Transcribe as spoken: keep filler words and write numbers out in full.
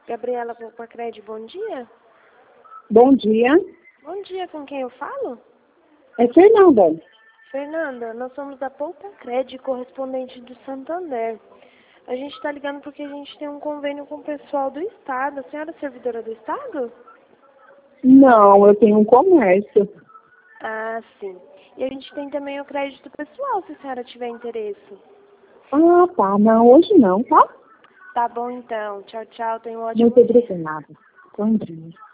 Gabriela Poupa-Cred, bom dia. Bom dia. Bom dia, com quem eu falo? É Fernanda. Fernanda, nós somos da Poupa-Cred, correspondente do Santander. A gente está ligando porque a gente tem um convênio com o pessoal do Estado. A senhora é servidora do Estado? Não, eu tenho um comércio. Ah, sim. E a gente tem também o crédito pessoal, se a senhora tiver interesse. Ah, tá. Não, hoje não, tá? Tá bom, então. Tchau, tchau. Tenha um ótimo Muito dia. obrigada. Bom dia.